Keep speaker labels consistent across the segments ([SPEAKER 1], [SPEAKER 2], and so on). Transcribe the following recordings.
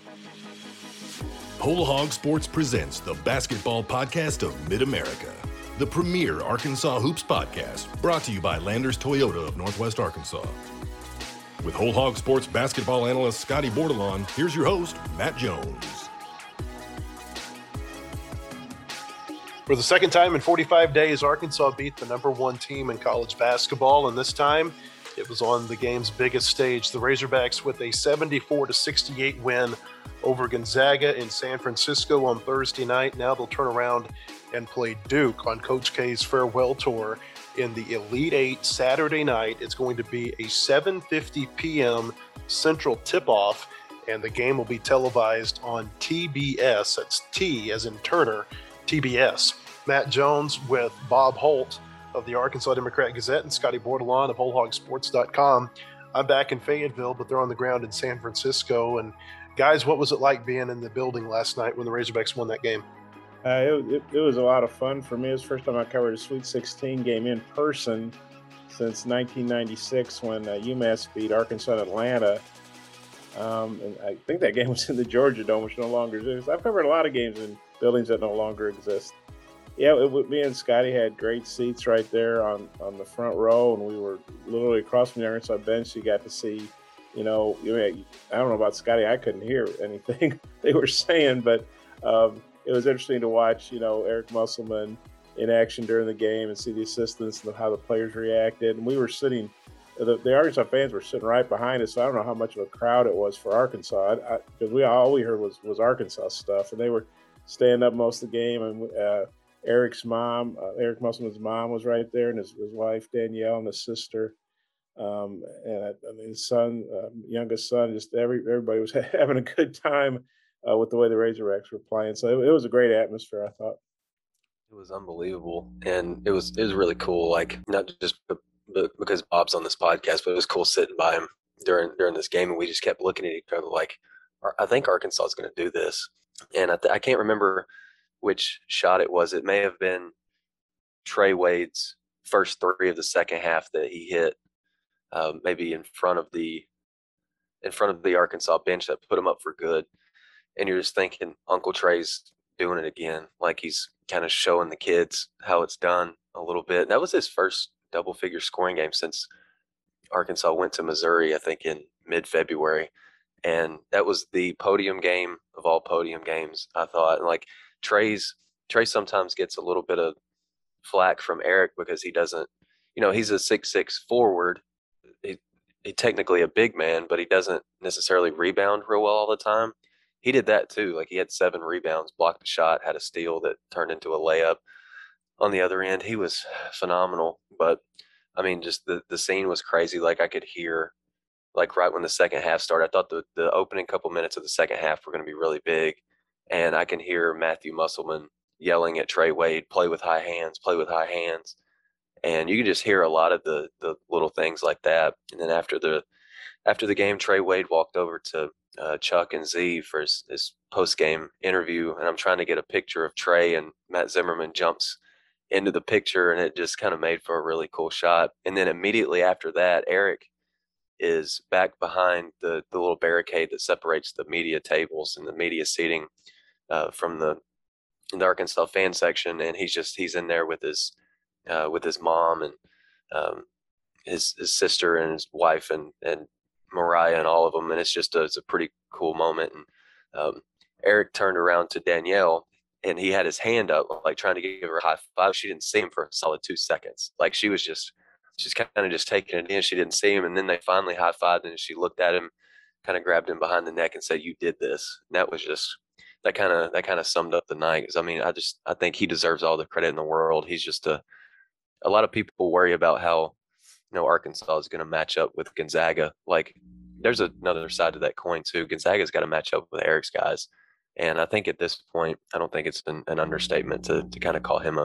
[SPEAKER 1] Whole Hog Sports presents the basketball podcast of Mid-America, the premier Arkansas Hoops podcast, brought to you by Landers Toyota of Northwest Arkansas. With Whole Hog Sports basketball analyst Scotty Bordelon, here's your host, Matt Jones.
[SPEAKER 2] For the second time in 45 days, Arkansas beat the number one team in college basketball, and this time it was on the game's biggest stage. The Razorbacks with a 74-68 win over Gonzaga in San Francisco on Thursday night. Now they'll turn around and play Duke on Coach K's farewell tour in the Elite Eight Saturday night. It's going to be a 7:50 p.m. Central tip-off, and the game will be televised on TBS. That's T as in Turner, TBS. Matt Jones with Bob Holt of the Arkansas Democrat-Gazette and Scotty Bordelon of WholeHogSports.com. I'm back in Fayetteville, but they're on the ground in San Francisco. And guys, what was it like being in the building last night when the Razorbacks won that game?
[SPEAKER 3] It was a lot of fun for me. It was the first time I covered a Sweet 16 game in person since 1996 when UMass beat Arkansas in Atlanta. And I think that game was in the Georgia Dome, which no longer exists. I've covered a lot of games in buildings that no longer exist. Yeah, me and Scotty had great seats right there on the front row, and we were literally across from the Arkansas bench. So you got to see, I don't know about Scotty. I couldn't hear anything they were saying, but it was interesting to watch, Eric Musselman in action during the game and see the assistants and how the players reacted. And we were sitting, the Arkansas fans were sitting right behind us. So I don't know how much of a crowd it was for Arkansas, because all we heard was Arkansas stuff, and they were staying up most of the game. And Eric's mom, Eric Musselman's mom, was right there, and his wife Danielle and his sister, and his son, youngest son. Just everybody was having a good time with the way the Razorbacks were playing. So it was a great atmosphere, I thought.
[SPEAKER 4] It was unbelievable, and it was really cool. Like, not just because Bob's on this podcast, but it was cool sitting by him during this game, and we just kept looking at each other like, I think Arkansas is going to do this. And I can't remember which shot it was. It may have been Trey Wade's first three of the second half that he hit, maybe in front of the Arkansas bench that put him up for good. And you're just thinking, Uncle Trey's doing it again. Like, he's kind of showing the kids how it's done a little bit. That was his first double-figure scoring game since Arkansas went to Missouri, I think, in mid-February. And that was the podium game of all podium games, I thought. And like, Trey sometimes gets a little bit of flack from Eric because he doesn't, he's a 6'6" forward. He's technically a big man, but he doesn't necessarily rebound real well all the time. He did that too. Like, he had 7 rebounds, blocked a shot, had a steal that turned into a layup on the other end. He was phenomenal. But I mean, just the scene was crazy. Like, I could hear, like, right when the second half started, I thought the opening couple minutes of the second half were going to be really big. And I can hear Matthew Musselman yelling at Trey Wade, play with high hands, play with high hands. And you can just hear a lot of the little things like that. And then after the game, Trey Wade walked over to Chuck and Z for his post-game interview. And I'm trying to get a picture of Trey, and Matt Zimmerman jumps into the picture, and it just kind of made for a really cool shot. And then immediately after that, Eric is back behind the little barricade that separates the media tables and the media seating from the Arkansas fan section, and he's in there with his mom and his sister and his wife and Mariah and all of them, and it's a pretty cool moment. And Eric turned around to Danielle, and he had his hand up, like, trying to give her a high five. She didn't see him for a solid 2 seconds. Like, she was she's kind of just taking it in. She didn't see him, and then they finally high-fived, and she looked at him, kind of grabbed him behind the neck and said, "You did this." And that was just that kind of summed up the night. 'Cause, I mean, I think he deserves all the credit in the world. He's just a lot of people worry about how Arkansas is going to match up with Gonzaga. Like, there's another side to that coin too. Gonzaga's got to match up with Eric's guys, and I think at this point, I don't think it's an understatement to kind of call him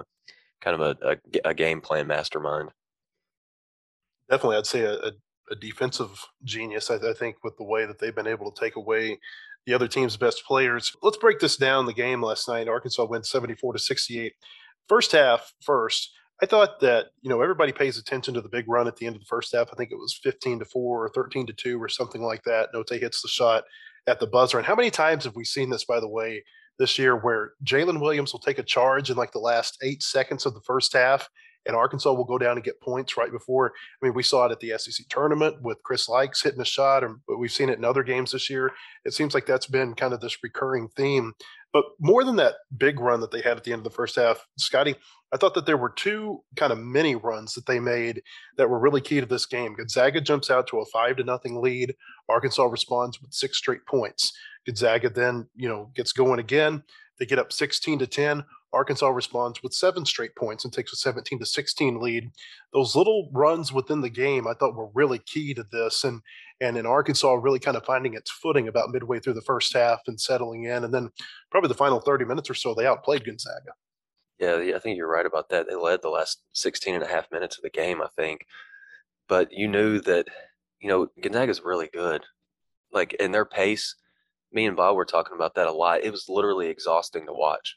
[SPEAKER 4] a game plan mastermind.
[SPEAKER 2] Definitely, I'd say a defensive genius. I think with the way that they've been able to take away the other team's best players. Let's break this down. The game last night, Arkansas wins 74-68. First half, I thought that, everybody pays attention to the big run at the end of the first half. I think it was 15-4 or 13-2 or something like that. Note hits the shot at the buzzer. And how many times have we seen this, by the way, this year, where Jalen Williams will take a charge in like the last 8 seconds of the first half, and Arkansas will go down and get points right before. I mean, we saw it at the SEC tournament with Chris Likes hitting a shot, or we've seen it in other games this year. It seems like that's been kind of this recurring theme. But more than that big run that they had at the end of the first half, Scotty, I thought that there were two kind of mini runs that they made that were really key to this game. Gonzaga jumps out to a 5-0 lead. Arkansas responds with 6 straight points. Gonzaga then, gets going again. They get up 16-10. Arkansas responds with 7 straight points and takes a 17-16 lead. Those little runs within the game I thought were really key to this, and in Arkansas really kind of finding its footing about midway through the first half and settling in. And then probably the final 30 minutes or so, they outplayed Gonzaga.
[SPEAKER 4] Yeah, I think you're right about that. They led the last 16 and a half minutes of the game, I think. But you knew that, Gonzaga's really good. Like, in their pace, me and Bob were talking about that a lot. It was literally exhausting to watch.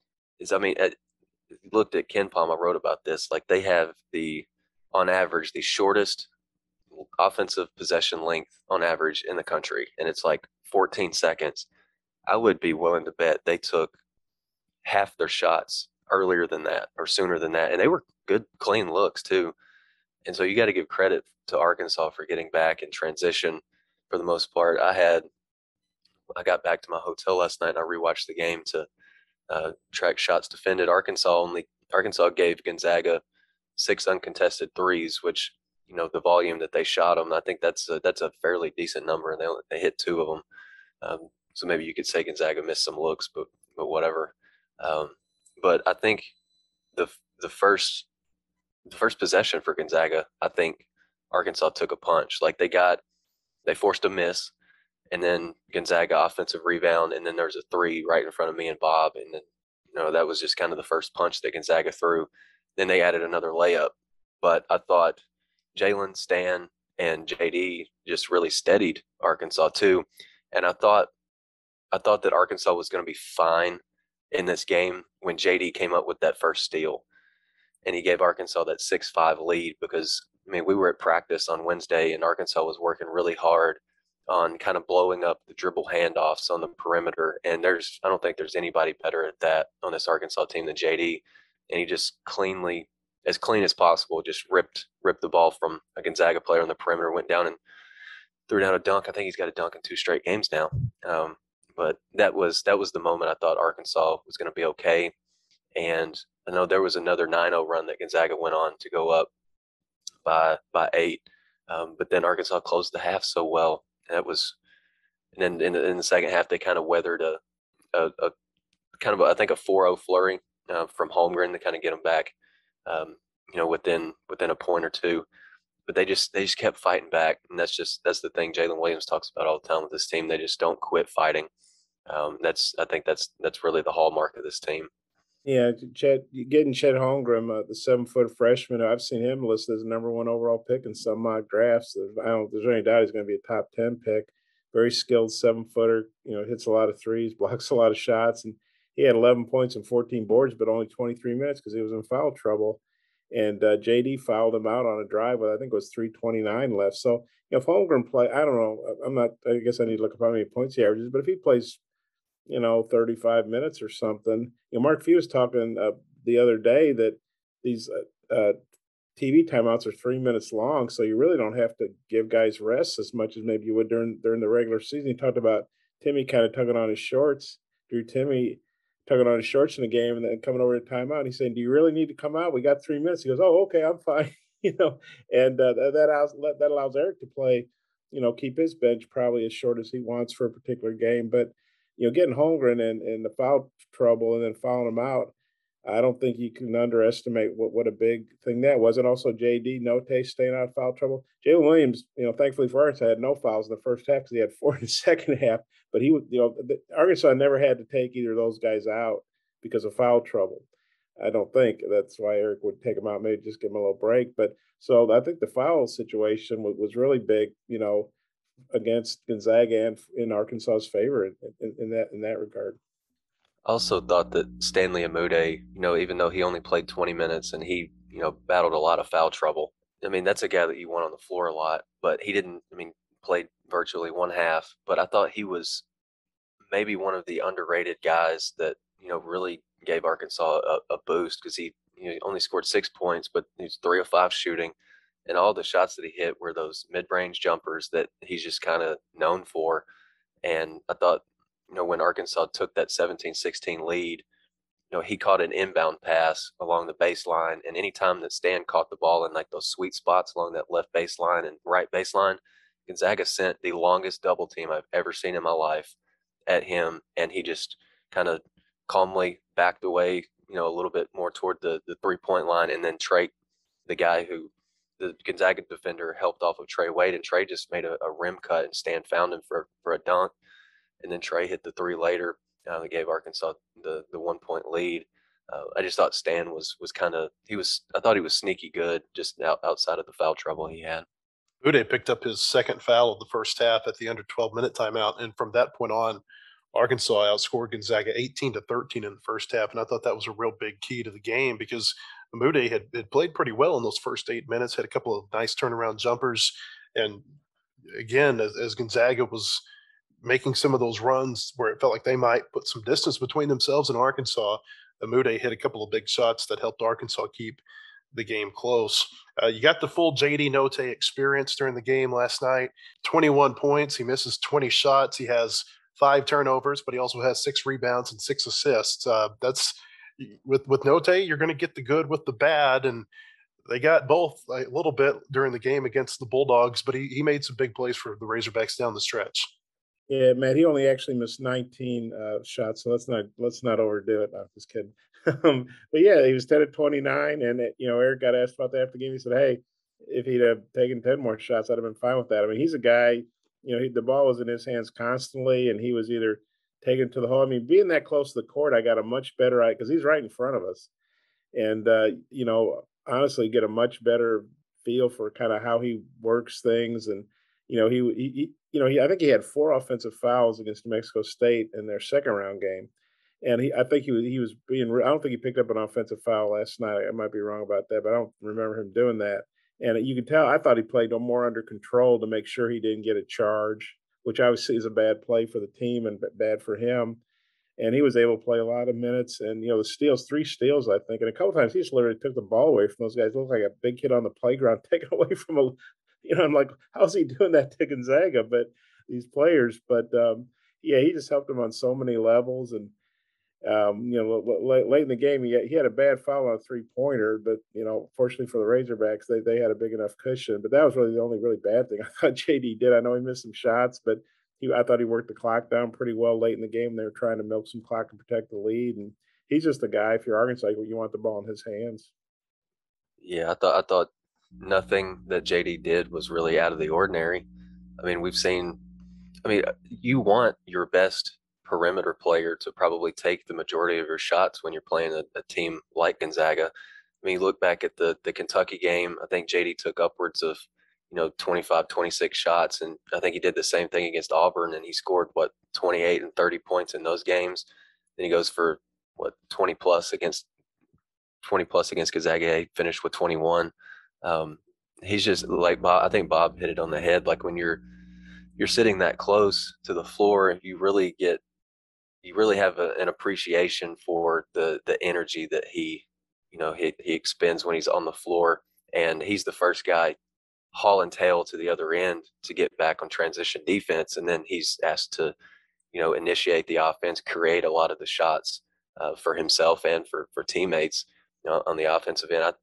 [SPEAKER 4] Looked at KenPom, I wrote about this. Like, they have on average, the shortest offensive possession length on average in the country, and it's like 14 seconds. I would be willing to bet they took half their shots earlier than that or sooner than that, and they were good, clean looks too. And so you got to give credit to Arkansas for getting back in transition for the most part. I got back to my hotel last night and I rewatched the game to track shots defended. Arkansas gave Gonzaga 6 uncontested threes, which, the volume that they shot them, I think that's a fairly decent number, and they hit 2 of them. So maybe you could say Gonzaga missed some looks, but whatever. But I think the first possession for Gonzaga, I think Arkansas took a punch. Like, they forced a miss, and then Gonzaga offensive rebound, and then there's a 3 right in front of me and Bob, and then that was just kind of the first punch that Gonzaga threw. Then they added another layup, but I thought Jalen, Stan, and JD just really steadied Arkansas too, and I thought that Arkansas was going to be fine in this game when JD came up with that first steal, and he gave Arkansas that 6-5 lead because, we were at practice on Wednesday and Arkansas was working really hard on kind of blowing up the dribble handoffs on the perimeter. And I don't think there's anybody better at that on this Arkansas team than JD. And he just as clean as possible, just ripped the ball from a Gonzaga player on the perimeter, went down and threw down a dunk. I think he's got a dunk in 2 straight games now. But that was the moment I thought Arkansas was going to be okay. And I know there was another 9-0 run that Gonzaga went on to go up by 8. But then Arkansas closed the half so well. And then in the second half, they kind of weathered a kind of I think a 4-0 flurry from Holmgren to kind of get them back, within a point or two. But they just kept fighting back, and that's the thing Jalen Williams talks about all the time with this team. They just don't quit fighting. I think that's really the hallmark of this team.
[SPEAKER 3] Yeah, getting Chet Holmgren, the 7-foot freshman, I've seen him listed as the number 1 overall pick in some mock drafts. I don't think there's any doubt he's going to be a top 10 pick. Very skilled 7-footer, hits a lot of threes, blocks a lot of shots, and he had 11 points and 14 boards, but only 23 minutes because he was in foul trouble. And JD fouled him out on a drive with, I think it was 3:29 left. So if Holmgren play, I don't know. I guess I need to look up how many points he averages, but if he plays 35 minutes or something. Mark Few was talking the other day that these TV timeouts are 3 minutes long, so you really don't have to give guys rest as much as maybe you would during the regular season. He talked about Timmy kind of tugging on his shorts, Drew Timmy tugging on his shorts in the game, and then coming over to timeout. He's saying, "Do you really need to come out? We got 3 minutes." He goes, "Oh, okay, I'm fine." And that allows Eric to play, keep his bench probably as short as he wants for a particular game, but. Getting Holmgren in the foul trouble and then fouling him out, I don't think you can underestimate what a big thing that was. And also JD Notae staying out of foul trouble. Jalen Williams, thankfully for Arkansas, had no fouls in the first half because he had 4 in the second half. But he would, Arkansas never had to take either of those guys out because of foul trouble. I don't think that's why Eric would take him out, maybe just give him a little break. But so I think the foul situation was really big, against Gonzaga and in Arkansas's favor in that regard.
[SPEAKER 4] I also thought that Stanley Amude, even though he only played 20 minutes and he, battled a lot of foul trouble. That's a guy that you want on the floor a lot, but he didn't, played virtually one half, but I thought he was maybe one of the underrated guys that, really gave Arkansas a boost because he only scored 6 points, but he's 3 of 5 shooting. And all the shots that he hit were those mid-range jumpers that he's just kind of known for. And I thought, when Arkansas took that 17-16 lead, he caught an inbound pass along the baseline. And anytime that Stan caught the ball in like those sweet spots along that left baseline and right baseline, Gonzaga sent the longest double team I've ever seen in my life at him. And he just kind of calmly backed away, a little bit more toward the 3-point line. And then Trey, the guy who the Gonzaga defender, helped off of Trey Wade, and Trey just made a rim cut, and Stan found him for a dunk. And then Trey hit the 3 later. That gave Arkansas the 1-point lead. I just thought Stan was kind of I thought he was sneaky good just outside of the foul trouble he had.
[SPEAKER 2] Umude picked up his second foul of the first half at the under 12-minute timeout, and from that point on, Arkansas outscored Gonzaga 18-13 in the first half, and I thought that was a real big key to the game because Umude had played pretty well in those first 8 minutes, had a couple of nice turnaround jumpers, and again, as Gonzaga was making some of those runs where it felt like they might put some distance between themselves and Arkansas, Umude hit a couple of big shots that helped Arkansas keep the game close. You got the full JD Notae experience during the game last night. 21 points. He misses 20 shots. He has 5 turnovers, but he also has 6 rebounds and 6 assists. That's with Notae, you're going to get the good with the bad, and they got both a little bit during the game against the Bulldogs, but he made some big plays for the Razorbacks down the stretch.
[SPEAKER 3] Yeah, Matt, he only actually missed 19 shots, so let's not overdo it. No, I'm just kidding. But yeah, he was 10 of 29, and Eric got asked about that after the game. He said, "Hey, if he'd have taken 10 more shots, I'd have been fine with that." I mean, he's a guy. The ball was in his hands constantly, and he was either taken to the hole. I mean, being that close to the court, I got a much better eye because he's right in front of us, and honestly, get a much better feel for kind of how he works things. And I think he had 4 offensive fouls against New Mexico State in their second round game, and I think he was being. I don't think he picked up an offensive foul last night. I might be wrong about that, but I don't remember him doing that. And you can tell. I thought he played more under control to make sure he didn't get a charge, which obviously is a bad play for the team and bad for him. And he was able to play a lot of minutes. And the steals, 3 steals, I think, and a couple times he just literally took the ball away from those guys. It looked like a big kid on the playground taken away from a. I'm like, how's he doing that to Gonzaga? But these players, yeah, he just helped them on so many levels. And late in the game, he had a bad foul on a 3-pointer, but fortunately for the Razorbacks, they had a big enough cushion. But that was really the only really bad thing I thought JD did. I know he missed some shots, but I thought he worked the clock down pretty well late in the game. They were trying to milk some clock and protect the lead, and he's just a guy. If you're Arkansas, you want the ball in his hands.
[SPEAKER 4] Yeah, I thought nothing that JD did was really out of the ordinary. I mean, you want your best perimeter player to probably take the majority of your shots when you're playing a team like Gonzaga. I mean, you look back at the Kentucky game, I think JD took upwards of 25, 26 shots, and I think he did the same thing against Auburn, and he scored 28 and 30 points in those games. Then he goes for 20 plus against Gonzaga. He finished with 21. He's just like Bob. I think Bob hit it on the head. Like when you're sitting that close to the floor, you really have an appreciation for the energy that he expends when he's on the floor, and he's the first guy hauling tail to the other end to get back on transition defense, and then he's asked to initiate the offense, create a lot of the shots for himself and for teammates on the offensive end.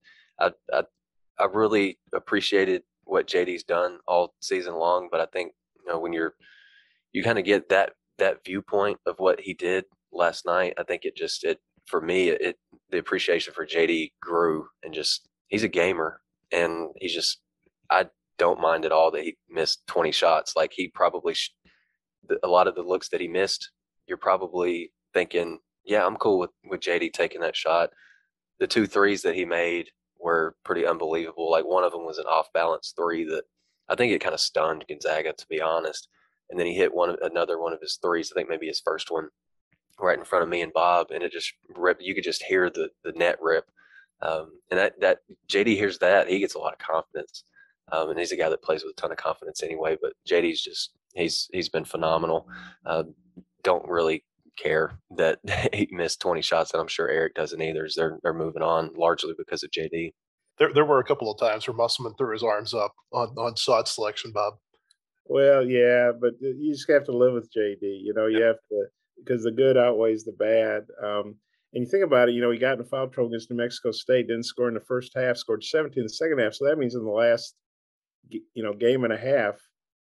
[SPEAKER 4] I really appreciated what JD's done all season long, but I think when you kind of get that viewpoint of what he did last night, I think for me the appreciation for JD grew, and just he's a gamer, and I don't mind at all that he missed 20 shots. Like he probably a lot of the looks that he missed, you're probably thinking, yeah, I'm cool with JD taking that shot. The 2 threes that he made were pretty unbelievable. Like one of them was an off balance 3 that I think it kind of stunned Gonzaga, to be honest. And then he hit another one of his threes, I think maybe his first one, right in front of me and Bob, and it just ripped. You could just hear the net rip. And that JD hears that, he gets a lot of confidence. And he's a guy that plays with a ton of confidence anyway. But JD's just he's been phenomenal. Don't really care that he missed 20 shots, and I'm sure Eric doesn't either. They're moving on largely because of JD.
[SPEAKER 2] There were a couple of times where Musselman threw his arms up on shot selection, Bob.
[SPEAKER 3] Well, yeah, but you just have to live with JD. You know, you have to, because the good outweighs the bad. And you think about it, you know, he got in foul trouble against New Mexico State, didn't score in the first half, scored 17 in the second half. So that means in the last, game and a half,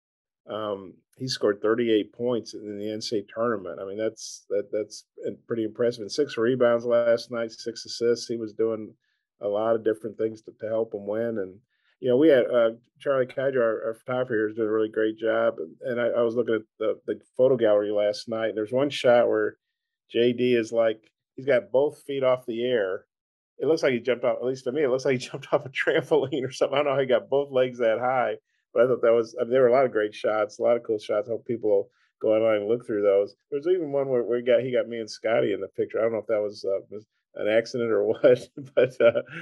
[SPEAKER 3] he scored 38 points in the NCAA tournament. I mean, that's pretty impressive. And 6 rebounds last night, 6 assists. He was doing a lot of different things to help him win. And we had Charlie Kydra, our photographer here, is doing a really great job. And I was looking at the photo gallery last night. And there's one shot where JD is like, he's got both feet off the air. It looks like he jumped off, at least to me, it looks like he jumped off a trampoline or something. I don't know how he got both legs that high, but I thought that was, there were a lot of great shots, a lot of cool shots. I hope people will go online and look through those. There was even one where he got me and Scotty in the picture. I don't know if that was an accident or what, but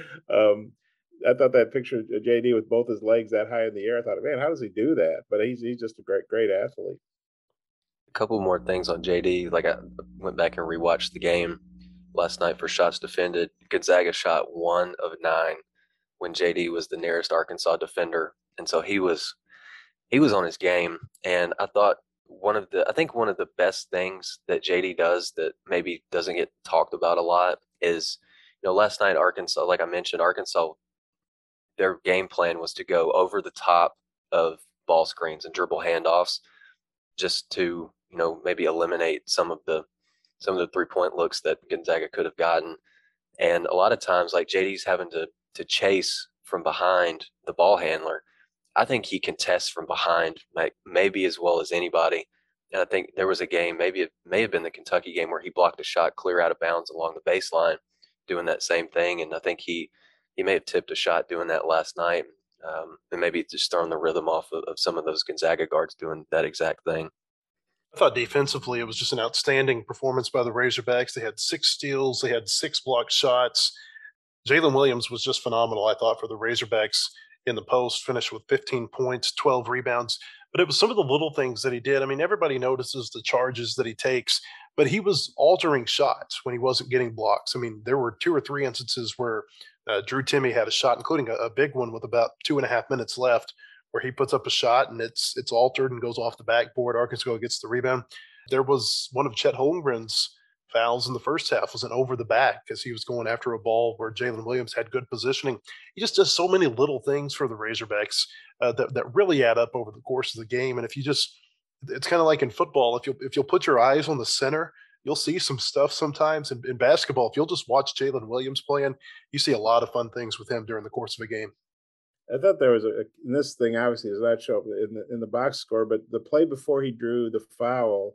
[SPEAKER 3] I thought that picture of JD with both his legs that high in the air, I thought, man, how does he do that? But he's just a great athlete.
[SPEAKER 4] A couple more things on JD. Like I went back and rewatched the game last night for shots defended. Gonzaga shot 1 of 9 when JD was the nearest Arkansas defender, and so he was on his game. And I thought one of the best things that JD does that maybe doesn't get talked about a lot is, last night Arkansas, like I mentioned, Arkansas, their game plan was to go over the top of ball screens and dribble handoffs just to, maybe eliminate some of the 3-point looks that Gonzaga could have gotten. And a lot of times, like, JD's having to chase from behind the ball handler. I think he contests from behind, like, maybe as well as anybody. And I think there was a game, maybe it may have been the Kentucky game, where he blocked a shot clear out of bounds along the baseline doing that same thing. And I think he may have tipped a shot doing that last night. And maybe just throwing the rhythm off of some of those Gonzaga guards doing that exact thing.
[SPEAKER 2] I thought defensively it was just an outstanding performance by the Razorbacks. They had 6 steals, they had 6 blocked shots. Jalen Williams was just phenomenal, I thought, for the Razorbacks in the post, finished with 15 points, 12 rebounds. But it was some of the little things that he did. I mean, everybody notices the charges that he takes, but he was altering shots when he wasn't getting blocks. I mean, there were 2 or 3 instances where Drew Timme had a shot, including a big one with about 2.5 minutes left, where he puts up a shot and it's altered and goes off the backboard. Arkansas gets the rebound. There was one of Chet Holmgren's fouls in the first half was an over the back because he was going after a ball where Jalen Williams had good positioning. He just does so many little things for the Razorbacks that really add up over the course of the game. And if you just, it's kind of like in football, if you'll put your eyes on the center, you'll see some stuff sometimes. In basketball, if you'll just watch Jalen Williams playing, you see a lot of fun things with him during the course of a game.
[SPEAKER 3] I thought there was and this thing obviously does not show up in the box score, but the play before he drew the foul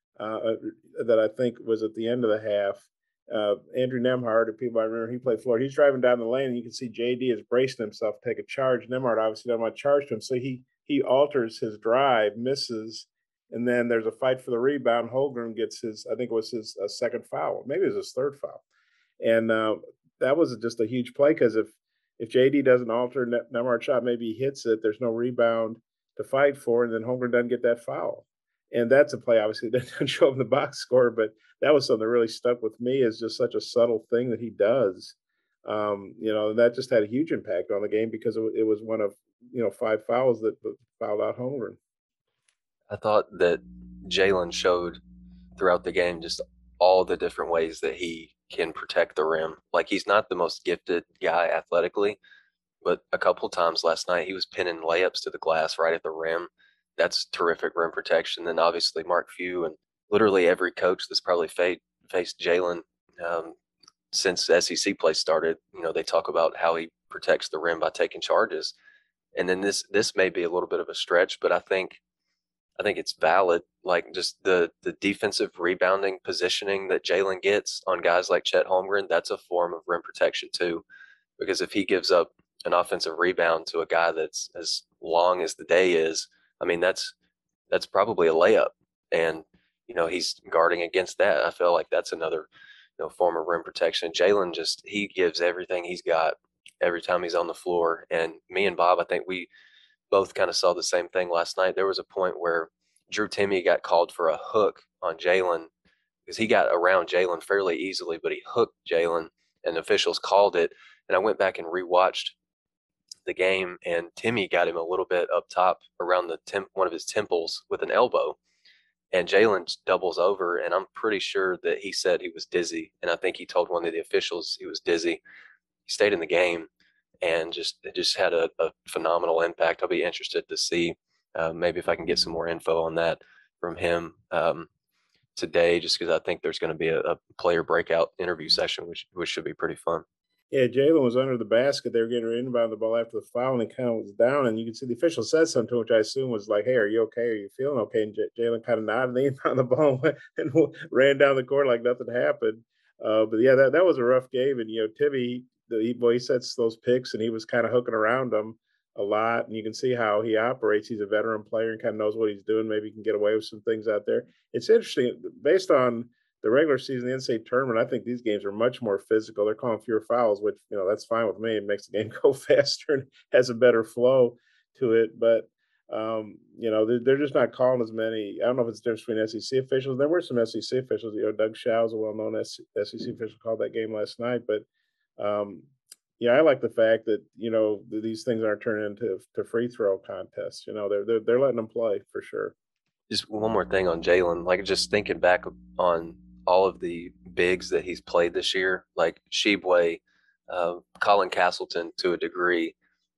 [SPEAKER 3] that I think was at the end of the half, Andrew Nembhard, people I remember, he played Florida. He's driving down the lane, and you can see JD is bracing himself to take a charge. Nembhard obviously doesn't want to charge to him, so he alters his drive, misses, and then there's a fight for the rebound. Holmgren gets I think it was his second foul, maybe it was his third foul, and that was just a huge play because if JD doesn't alter Nembhard's shot, maybe he hits it. There's no rebound to fight for, and then Holmgren doesn't get that foul. And that's a play, obviously, that doesn't show up in the box score, but that was something that really stuck with me as just such a subtle thing that he does. That just had a huge impact on the game because it was one of, 5 fouls that fouled out Holmgren.
[SPEAKER 4] I thought that Jalen showed throughout the game just all the different ways that he can protect the rim. Like, he's not the most gifted guy athletically, but a couple times last night he was pinning layups to the glass right at the rim. That's terrific rim protection. Then obviously Mark Few and literally every coach that's probably faced Jalen since SEC play started, they talk about how he protects the rim by taking charges. And then this may be a little bit of a stretch, but I think it's valid. Like, just the defensive rebounding positioning that Jalen gets on guys like Chet Holmgren, that's a form of rim protection too. Because if he gives up an offensive rebound to a guy that's as long as the day is, I mean, that's probably a layup. And, he's guarding against that. I feel like that's another, form of rim protection. Jalen he gives everything he's got every time he's on the floor. And me and Bob, I think we both kind of saw the same thing last night. There was a point where Drew Timme got called for a hook on Jalen because he got around Jalen fairly easily, but he hooked Jalen, and officials called it. And I went back and rewatched the game, and Timme got him a little bit up top around one of his temples with an elbow, and Jalen doubles over, and I'm pretty sure that he said he was dizzy, and I think he told one of the officials he was dizzy. He stayed in the game, and it just had a phenomenal impact. I'll be interested to see maybe if I can get some more info on that from him today, just because I think there's going to be a player breakout interview session, which should be pretty fun.
[SPEAKER 3] Yeah, Jalen was under the basket. They were getting ready to inbound the ball after the foul, and he kind of was down. And you can see the official said something to him, which I assume was like, "Hey, are you okay? Are you feeling okay?" And Jalen kind of nodded, and he inbound the ball and ran down the court like nothing happened. But yeah, that was a rough game. And Timme, he sets those picks, and he was kind of hooking around them a lot. And you can see how he operates. He's a veteran player and kind of knows what he's doing. Maybe he can get away with some things out there. It's interesting based on the regular season, the NCAA tournament, I think these games are much more physical. They're calling fewer fouls, which, that's fine with me. It makes the game go faster and has a better flow to it. But, they're just not calling as many. I don't know if it's the difference between SEC officials. There were some SEC officials. Doug Show's a well-known SEC official, called that game last night. But, I like the fact that, these things aren't turning into free throw contests. They're letting them play for sure.
[SPEAKER 4] Just one more thing on Jalen, like just thinking back on all of the bigs that he's played this year, like Shebway, Colin Castleton to a degree.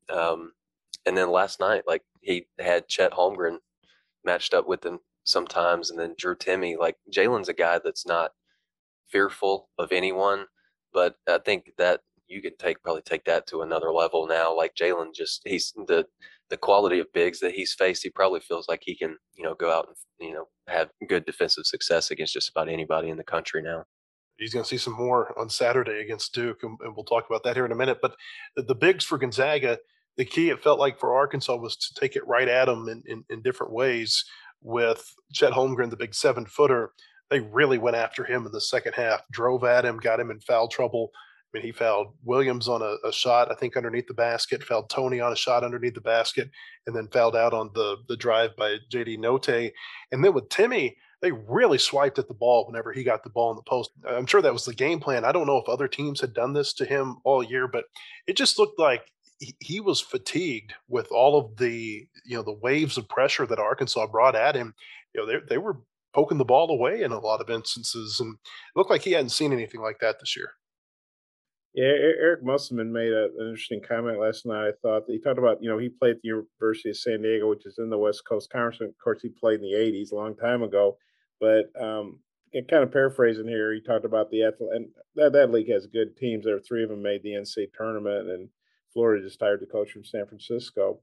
[SPEAKER 4] And then last night, like he had Chet Holmgren matched up with him sometimes, and then Drew Timme. Like Jalen's a guy that's not fearful of anyone, but I think that you could probably take that to another level now. Like Jalen, he's the quality of bigs that he's faced. He probably feels like he can, go out and, have good defensive success against just about anybody in the country now.
[SPEAKER 2] He's going to see some more on Saturday against Duke, and we'll talk about that here in a minute. But the bigs for Gonzaga, the key, it felt like for Arkansas, was to take it right at them in different ways. With Chet Holmgren, the big 7-footer, they really went after him in the second half, drove at him, got him in foul trouble. I mean, he fouled Williams on a shot, I think, underneath the basket, fouled Tony on a shot underneath the basket, and then fouled out on the drive by J.D. Notae. And then with Timme, they really swiped at the ball whenever he got the ball in the post. I'm sure that was the game plan. I don't know if other teams had done this to him all year, but it just looked like he was fatigued with all of the waves of pressure that Arkansas brought at him. They were poking the ball away in a lot of instances, and it looked like he hadn't seen anything like that this year.
[SPEAKER 3] Yeah, Eric Musselman made an interesting comment last night. I thought he talked about, he played at the University of San Diego, which is in the West Coast Conference. Of course, he played in the 80s, a long time ago. But kind of paraphrasing here, he talked about the and that league has good teams. There were 3 of them made the NCAA tournament, and Florida just hired the coach from San Francisco.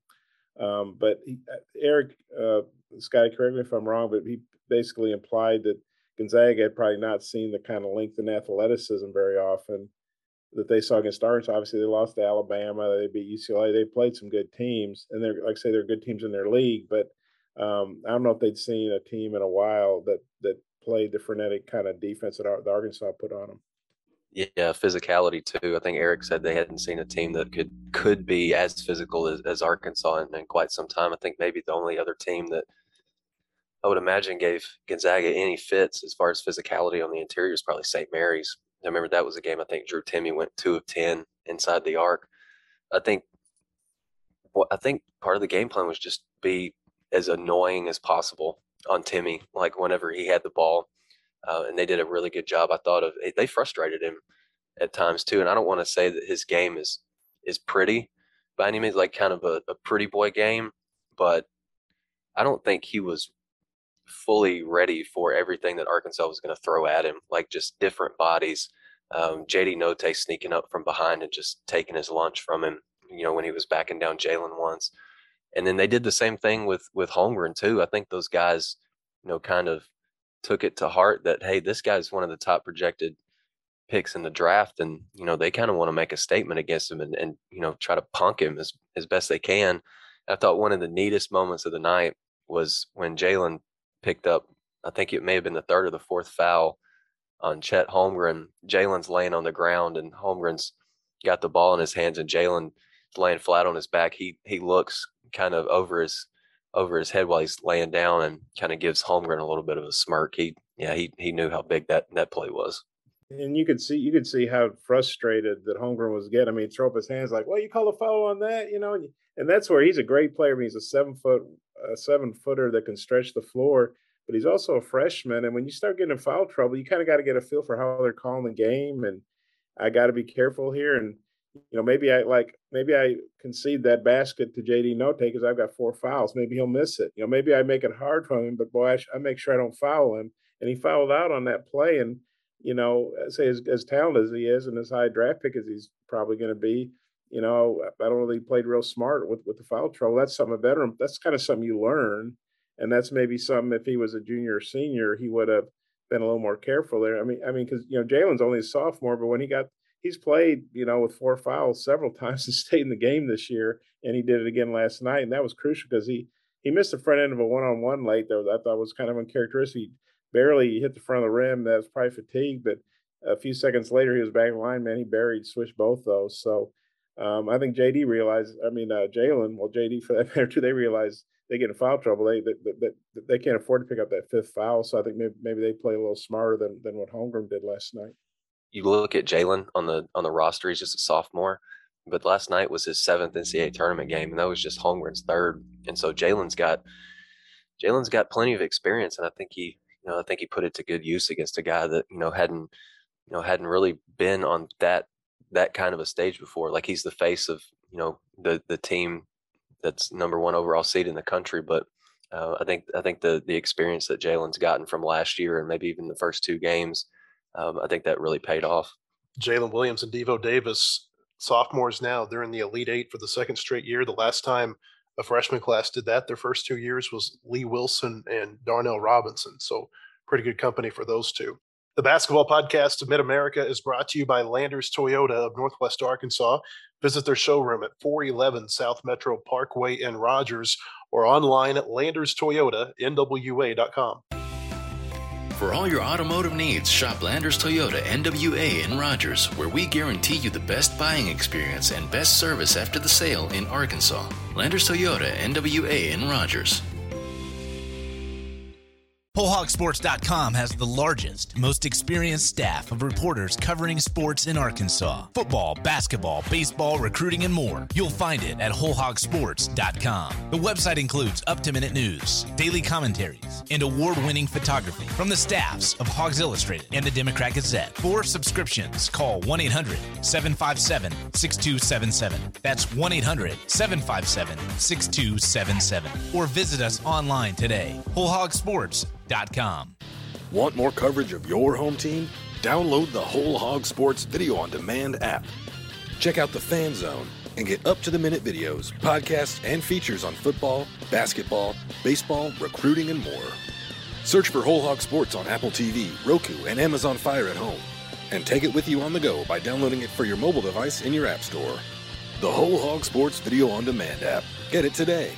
[SPEAKER 3] But Eric, Scotty, correct me if I'm wrong, but he basically implied that Gonzaga had probably not seen the kind of length and athleticism very often that they saw against Arkansas. Obviously, they lost to Alabama. They beat UCLA. They played some good teams, and they're, like I say, they're good teams in their league. But I don't know if they'd seen a team in a while that played the frenetic kind of defense that the Arkansas put on them.
[SPEAKER 4] Yeah, physicality too. I think Eric said they hadn't seen a team that could be as physical as Arkansas in quite some time. I think maybe the only other team that I would imagine gave Gonzaga any fits as far as physicality on the interior is probably St. Mary's. I remember that was a game I think Drew Timme went 2 of 10 inside the arc. I think part of the game plan was just be as annoying as possible on Timme, like whenever he had the ball. And they did a really good job, I thought, of it. They frustrated him at times too. And I don't want to say that his game is pretty by any means, like kind of a pretty boy game, but I don't think he was fully ready for everything that Arkansas was going to throw at him, like just different bodies. J.D. Notae sneaking up from behind and just taking his lunch from him, when he was backing down Jalen once. And then they did the same thing with Holmgren too. I think those guys, kind of took it to heart that, hey, this guy's one of the top projected picks in the draft. And, they kind of want to make a statement against him and try to punk him as best they can. I thought one of the neatest moments of the night was when Jalen picked up, I think it may have been the 3rd or the 4th foul on Chet Holmgren. Jalen's laying on the ground and Holmgren's got the ball in his hands, and Jalen laying flat on his back, he looks kind of over his head while he's laying down and kind of gives Holmgren a little bit of a smirk. He knew how big that play was.
[SPEAKER 3] And you could see how frustrated that Holmgren was getting. I mean, throw up his hands like, "Well, you call a foul on that," and that's where he's a great player. I mean, he's a 7-footer that can stretch the floor, but he's also a freshman. And when you start getting in foul trouble, you kind of got to get a feel for how they're calling the game. And I got to be careful here. And maybe I concede that basket to JD Note because I've got 4 fouls. Maybe he'll miss it. Maybe I make it hard for him, but boy, I make sure I don't foul him. And he fouled out on that play. And say as talented as he is and as high draft pick as he's probably going to be, I don't really played real smart with the foul trouble. That's something a veteran. That's kind of something you learn, and that's maybe something if he was a junior or senior, he would have been a little more careful there. I mean, because Jalen's only a sophomore, but when he's played with 4 fouls several times and stayed in the game this year, and he did it again last night, and that was crucial because he missed the front end of a one-on-one late that I thought was kind of uncharacteristic. He barely hit the front of the rim. That was probably fatigue, but a few seconds later he was back in line. Man, he switched both those. So I think JD realized. Jalen, well, JD for that matter too. They realized they get in foul trouble. They can't afford to pick up that 5th foul. So I think maybe they play a little smarter than what Holmgren did last night.
[SPEAKER 4] You look at Jalen on the roster; he's just a sophomore, but last night was his 7th NCAA tournament game, and that was just Holmgren's 3rd. And so Jalen's got plenty of experience, and I think he put it to good use against a guy that hadn't really been on that kind of a stage before. Like, he's the face of the team that's number 1 overall seed in the country, but I think the experience that Jalen's gotten from last year and maybe even the first 2 games, I think that really paid off.
[SPEAKER 2] Jalen Williams and Devo Davis, sophomores now, they're in the Elite 8 for the 2nd straight year. The last time a freshman class did that, their first 2 years, was Lee Wilson and Darnell Robinson. So pretty good company for those 2. The Basketball Podcast of Mid-America is brought to you by Landers Toyota of Northwest Arkansas. Visit their showroom at 411 South Metro Parkway in Rogers or online at landerstoyotanwa.com.
[SPEAKER 5] For all your automotive needs, shop Landers Toyota NWA in Rogers, where we guarantee you the best buying experience and best service after the sale in Arkansas. Landers Toyota NWA in Rogers.
[SPEAKER 6] WholeHogSports.com has the largest, most experienced staff of reporters covering sports in Arkansas. Football, basketball, baseball, recruiting, and more. You'll find it at WholeHogSports.com. The website includes up-to-minute news, daily commentaries, and award-winning photography from the staffs of Hogs Illustrated and the Democrat Gazette. For subscriptions, call 1-800-757-6277. That's 1-800-757-6277. Or visit us online today. WholeHogSports.com.
[SPEAKER 1] Want more coverage of your home team? Download the Whole Hog Sports Video on Demand app. Check out the Fan Zone and get up-to-the-minute videos, podcasts, and features on football, basketball, baseball, recruiting, and more. Search for Whole Hog Sports on Apple TV, Roku, and Amazon Fire at home. And take it with you on the go by downloading it for your mobile device in your app store. The Whole Hog Sports Video on Demand app. Get it today.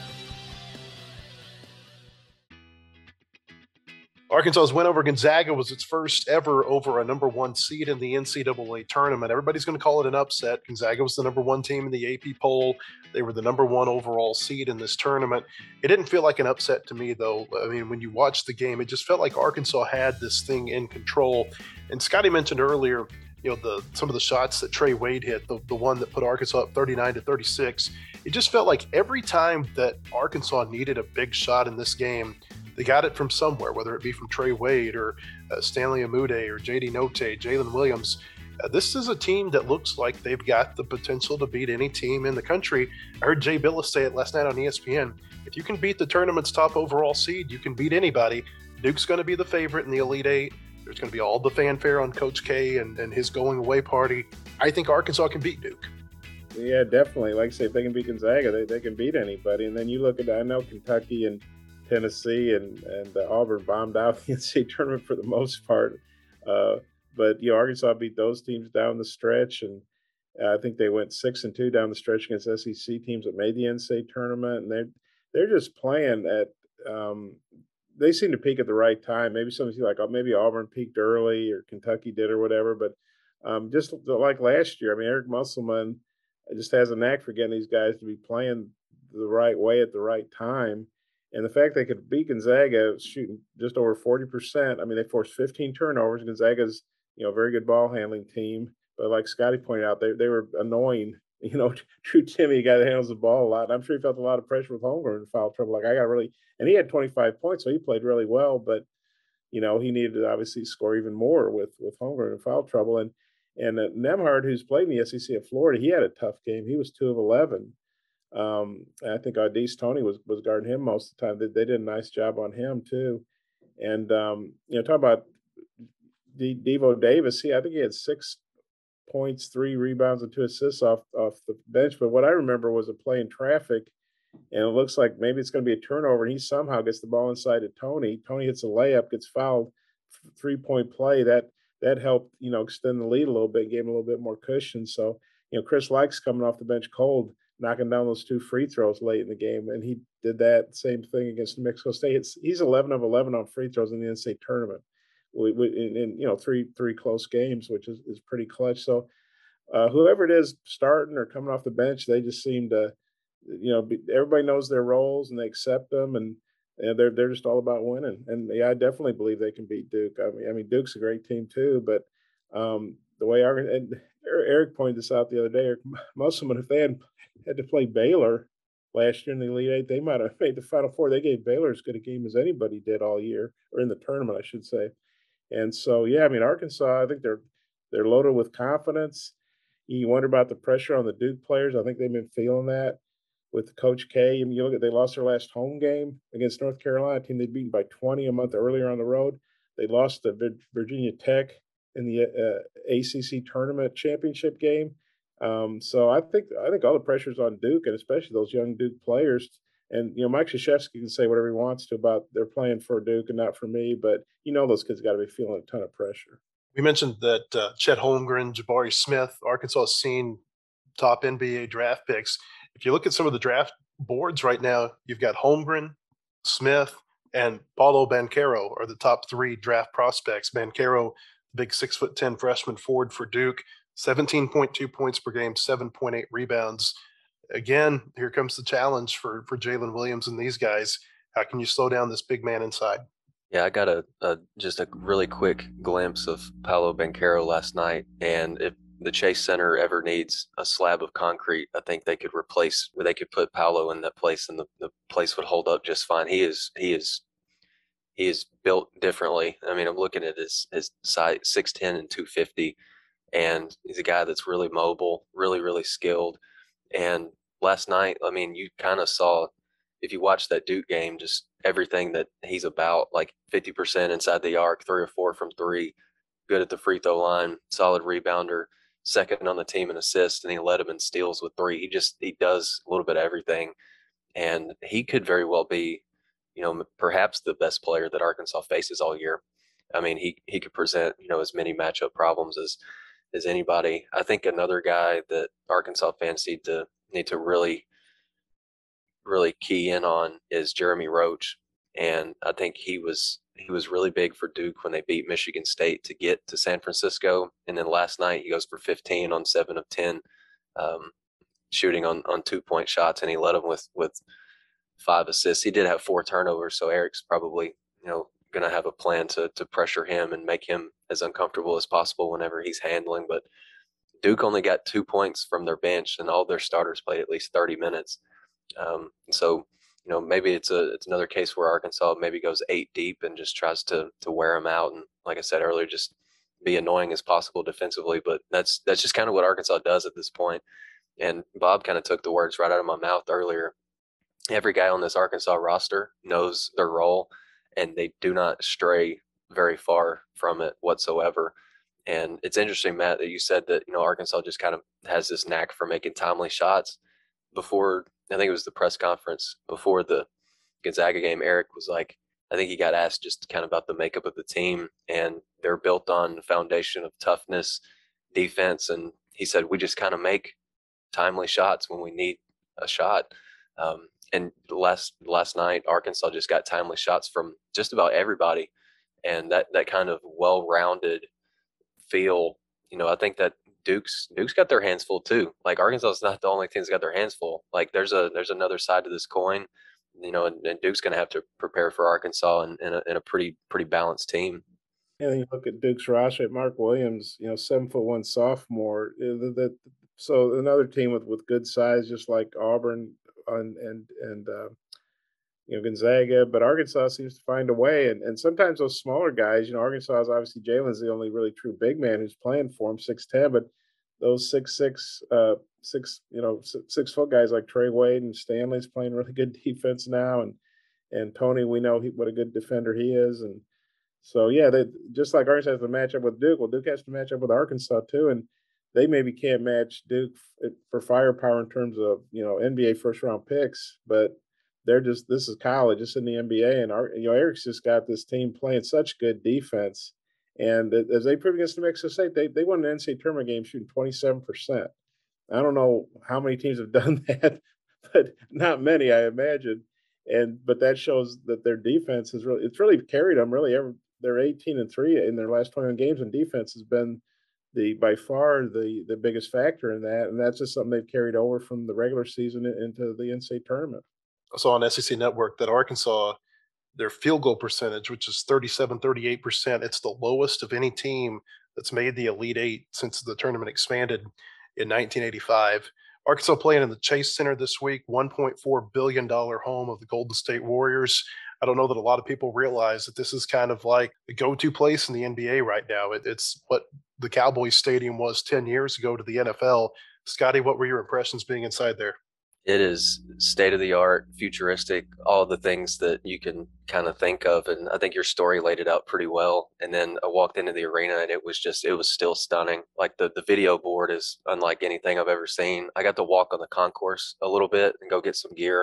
[SPEAKER 2] Arkansas's win over Gonzaga was its first ever over a number 1 seed in the NCAA tournament. Everybody's going to call it an upset. Gonzaga was the number 1 team in the AP poll. They were the number 1 overall seed in this tournament. It didn't feel like an upset to me, though. I mean, when you watched the game, it just felt like Arkansas had this thing in control. And Scotty mentioned earlier, some of the shots that Trey Wade hit, the one that put Arkansas up 39-36. It just felt like every time that Arkansas needed a big shot in this game, they got it from somewhere, whether it be from Trey Wade or Stanley Amude or JD Note, Jalen Williams. This is a team that looks like they've got the potential to beat any team in the country. I heard Jay Billis say it last night on ESPN. If you can beat the tournament's top overall seed, you can beat anybody. Duke's going to be the favorite in the Elite 8. There's going to be all the fanfare on Coach K and his going away party. I think Arkansas can beat Duke.
[SPEAKER 3] Yeah, definitely. Like I say, if they can beat Gonzaga, they can beat anybody. And then you look at, I know Kentucky and Tennessee and Auburn bombed out the NCAA tournament for the most part. But Arkansas beat those teams down the stretch, and I think they went 6-2 down the stretch against SEC teams that made the NCAA tournament. And they're just playing at they seem to peak at the right time. Maybe some of you like, oh, maybe Auburn peaked early or Kentucky did or whatever. But just like last year, I mean, Eric Musselman, just has a knack for getting these guys to be playing the right way at the right time. And the fact they could beat Gonzaga shooting just over 40%. I mean, they forced 15 turnovers. Gonzaga's, a very good ball handling team. But like Scotty pointed out, they were annoying. True Timmy, a guy that handles the ball a lot. And I'm sure he felt a lot of pressure with Holmgren in foul trouble. Like, and he had 25 points, so he played really well. But, he needed to obviously score even more with Holmgren in foul trouble. And Nembhard, who's played in the SEC at Florida, he had a tough game. He was 2 of 11. And I think Audice Toney was guarding him most of the time. They did a nice job on him too. And talk about Devo Davis. I think he had 6 points, 3 rebounds, and 2 assists off the bench. But what I remember was a play in traffic, and it looks like maybe it's going to be a turnover. And he somehow gets the ball inside to Toney. Toney hits a layup, gets fouled. 3-point play that helped extend the lead a little bit, gave him a little bit more cushion. So Chris Lykes coming off the bench cold, knocking down those 2 free throws late in the game, and he did that same thing against New Mexico State. He's 11 of 11 on free throws in the NCAA tournament, in three close games, which is pretty clutch. So whoever it is starting or coming off the bench, they just seem to, everybody knows their roles and they accept them, and they're just all about winning. And I definitely believe they can beat Duke. I mean Duke's a great team too, but the way Eric pointed this out the other day, Eric Musselman, if they had to play Baylor last year in the Elite Eight, they might have made the Final Four. They gave Baylor as good a game as anybody did all year, or in the tournament, I should say. And so, Arkansas, I think they're loaded with confidence. You wonder about the pressure on the Duke players. I think they've been feeling that with Coach K. I mean, you look at, they lost their last home game against North Carolina, a team they'd beaten by 20 a month earlier on the road. They lost to Virginia Tech in the ACC tournament championship game. So I think all the pressure's on Duke, and especially those young Duke players. And, Mike Krzyzewski can say whatever he wants to about they're playing for Duke and not for me, but those kids got to be feeling a ton of pressure.
[SPEAKER 2] We mentioned that Chet Holmgren, Jabari Smith, Arkansas has seen top NBA draft picks. If you look at some of the draft boards right now, you've got Holmgren, Smith, and Paolo Banchero are the top 3 draft prospects. Banchero, big 6'10" freshman forward for Duke, 17.2 points per game, 7.8 rebounds. Again, here comes the challenge for Jalen Williams and these guys. How can you slow down this big man inside?
[SPEAKER 4] Yeah, I got just a really quick glimpse of Paolo Banchero last night, and if the Chase Center ever needs a slab of concrete, I think they could put Paolo in that place, and the place would hold up just fine. He is built differently. I mean, I'm looking at his size, 6'10" and 250, and he's a guy that's really mobile, really, really skilled. And last night, I mean, you kind of saw, if you watch that Duke game, just everything that he's about, like 50% inside the arc, 3 or 4 from 3, good at the free throw line, solid rebounder, second on the team in assists, and he led him in steals with 3. He does a little bit of everything, and he could very well be, perhaps the best player that Arkansas faces all year. I mean, he could present, as many matchup problems as anybody. I think another guy that Arkansas fans need to really, really key in on is Jeremy Roach. And I think he was really big for Duke when they beat Michigan State to get to San Francisco. And then last night he goes for 15 on 7 of 10, shooting on 2-point shots, and he led them with 5 assists. He did have 4 turnovers, so Eric's probably, going to have a plan to pressure him and make him as uncomfortable as possible whenever he's handling. But Duke only got 2 points from their bench, and all their starters played at least 30 minutes. So, maybe it's another case where Arkansas maybe goes 8 deep and just tries to wear them out. And like I said earlier, just be annoying as possible defensively. But that's just kind of what Arkansas does at this point. And Bob kind of took the words right out of my mouth earlier. Every guy on this Arkansas roster knows their role, and they do not stray very far from it whatsoever. And it's interesting, Matt, that you said that, Arkansas just kind of has this knack for making timely shots. Before, I think it was the press conference before the Gonzaga game, Eric was like, I think he got asked just kind of about the makeup of the team, and they're built on the foundation of toughness, defense. And he said, we just kind of make timely shots when we need a shot. And last night, Arkansas just got timely shots from just about everybody. And that kind of well-rounded feel, I think that Duke's got their hands full too. Like Arkansas is not the only team that's got their hands full. Like there's another side to this coin, and Duke's going to have to prepare for Arkansas in a pretty balanced team.
[SPEAKER 3] And you look at Duke's roster, Mark Williams, 7'1" sophomore. So another team with good size, just like Auburn and Gonzaga, but Arkansas seems to find a way. And sometimes those smaller guys, Arkansas is obviously Jalen's the only really true big man who's playing for him, 6'10", but those 6'6", 6 foot guys like Trey Wade and Stanley's playing really good defense now, and Tony, we know what a good defender he is, and so they just like Arkansas has to match up with Duke. Well, Duke has to match up with Arkansas too, and they maybe can't match Duke for firepower in terms of NBA first round picks, but this is college, it's in the NBA, and Eric's just got this team playing such good defense. And as they proved against New Mexico State, they won an NCAA tournament game shooting 27%. I don't know how many teams have done that, but not many, I imagine. But that shows that their defense has really carried them. They're 18-3 in their last 21 games, and defense has been by far the biggest factor in that. And that's just something they've carried over from the regular season into the NCAA tournament.
[SPEAKER 2] I saw on SEC Network that Arkansas, their field goal percentage, which is 38%, it's the lowest of any team that's made the Elite Eight since the tournament expanded in 1985. Arkansas playing in the Chase Center this week, $1.4 billion home of the Golden State Warriors. I don't know that a lot of people realize that this is kind of like the go-to place in the NBA right now. It's what the Cowboys Stadium was 10 years ago to the NFL. Scotty, what were your impressions being inside there?
[SPEAKER 4] It is state-of-the-art, futuristic, all the things that you can kind of think of. And I think your story laid it out pretty well. And then I walked into the arena and it was still stunning. Like the video board is unlike anything I've ever seen. I got to walk on the concourse a little bit and go get some gear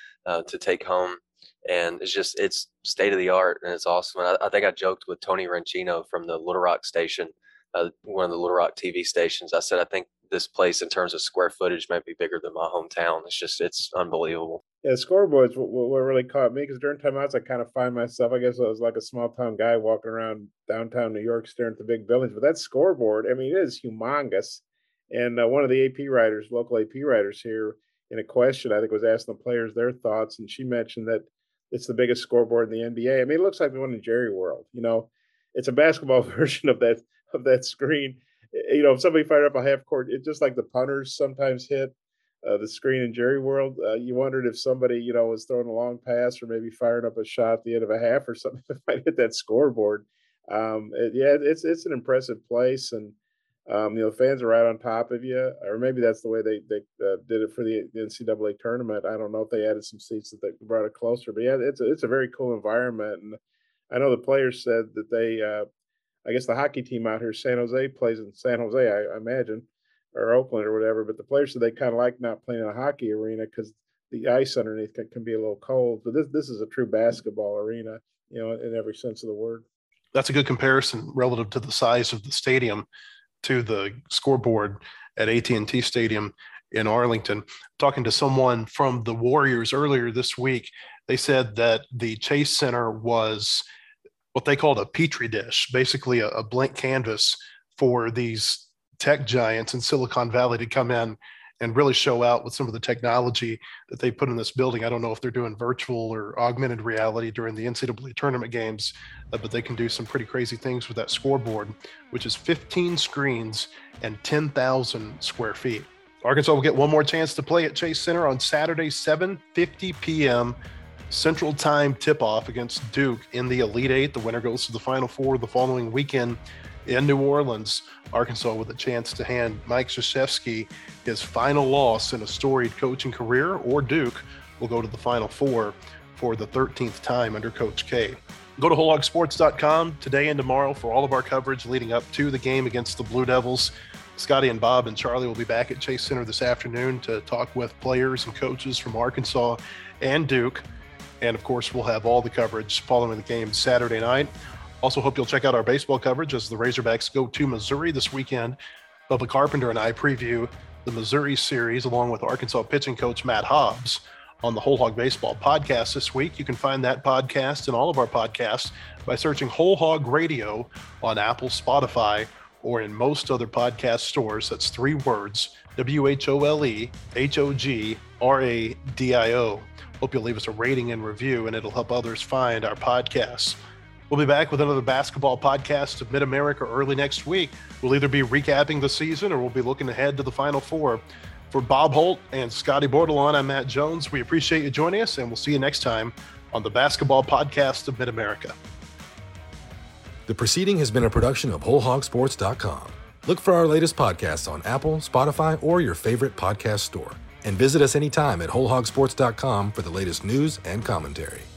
[SPEAKER 4] to take home. And it's state-of-the-art and it's awesome. And I think I joked with Tony Rancino from the Little Rock station, one of the Little Rock TV stations. I said, I think this place in terms of square footage might be bigger than my hometown. It's unbelievable.
[SPEAKER 3] Yeah, scoreboards what really caught me, because during timeouts I kind of find myself, I guess I was like a small town guy walking around downtown New York staring at the big buildings, but that scoreboard, I mean, it is humongous. And one of the local AP writers here, in a question, I think was asking the players their thoughts, and she mentioned that it's the biggest scoreboard in the NBA. I mean, it looks like the one in Jerry World. It's a basketball version of that screen. If somebody fired up a half court, it's just like the punters sometimes hit the screen in Jerry World. You wondered if somebody, was throwing a long pass or maybe firing up a shot at the end of a half or something that might hit that scoreboard. It's an impressive place, and fans are right on top of you. Or maybe that's the way they did it for the NCAA tournament. I don't know if they added some seats that they brought it closer, but yeah, it's a very cool environment. And I know the players said that they. I guess the hockey team out here, San Jose, plays in San Jose, I imagine, or Oakland or whatever. But the players said they kind of like not playing in a hockey arena because the ice underneath can be a little cold. But this is a true basketball arena, in every sense of the word.
[SPEAKER 2] That's a good comparison relative to the size of the stadium to the scoreboard at AT&T Stadium in Arlington. Talking to someone from the Warriors earlier this week, they said that the Chase Center was what they called a petri dish, basically a blank canvas for these tech giants in Silicon Valley to come in and really show out with some of the technology that they put in this building. I don't know if they're doing virtual or augmented reality during the NCAA tournament games, but they can do some pretty crazy things with that scoreboard, which is 15 screens and 10,000 square feet. Arkansas will get one more chance to play at Chase Center on Saturday, 7:50 p.m. Central Time tip-off against Duke in the Elite Eight. The winner goes to the Final Four the following weekend in New Orleans. Arkansas with a chance to hand Mike Krzyzewski his final loss in a storied coaching career, or Duke will go to the Final Four for the 13th time under Coach K. Go to WholeHogSports.com today and tomorrow for all of our coverage leading up to the game against the Blue Devils. Scotty and Bob and Charlie will be back at Chase Center this afternoon to talk with players and coaches from Arkansas and Duke. And, of course, we'll have all the coverage following the game Saturday night. Also hope you'll check out our baseball coverage as the Razorbacks go to Missouri this weekend. Bubba Carpenter and I preview the Missouri series along with Arkansas pitching coach Matt Hobbs on the Whole Hog Baseball podcast this week. You can find that podcast and all of our podcasts by searching Whole Hog Radio on Apple, Spotify, or in most other podcast stores. That's 3 words, WHOLEHOGRADIO. Hope you'll leave us a rating and review, and it'll help others find our podcasts. We'll be back with another basketball podcast of Mid-America early next week. We'll either be recapping the season or we'll be looking ahead to the Final Four. For Bob Holt and Scotty Bordelon, I'm Matt Jones. We appreciate you joining us, and we'll see you next time on the Basketball Podcast of Mid-America.
[SPEAKER 1] The proceeding has been a production of WholeHogSports.com. Look for our latest podcasts on Apple, Spotify, or your favorite podcast store. And visit us anytime at WholeHogSports.com for the latest news and commentary.